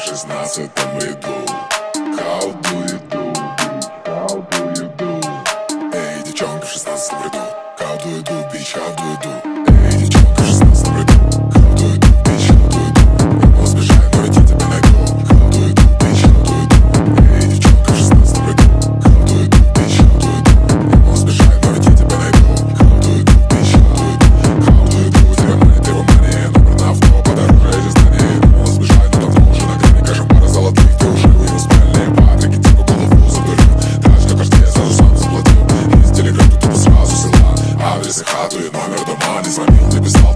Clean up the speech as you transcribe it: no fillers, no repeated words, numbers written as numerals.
16-м иду. How do you do? How do you do? Эй, девчонка в 16-м ряду. How do you do, bitch, how do you do? Эй, девчонка в 16-м ряду. How do you do, bitch, how do you do? Я мол сбежать, но ведь я тебя найду. How do you do, bitch, how do you do? Эй, девчонка в 16-м ряду. How do you do, bitch, how do you do? Я мол сбежать, но ведь я тебя найду. How do you do, bitch, how do you do? How do you do? Тебя манит его мания, номер на авто, подороже эти здания. Я мол сбежать, но давно уже на грани кошмара золотых. Ты уже у него спальные патрики, типа голову задурил. Даже на каждый сразу сам заплатил. Из телеграммы тупо сразу села. Адрес и хату и номер дома не звонил, не писал.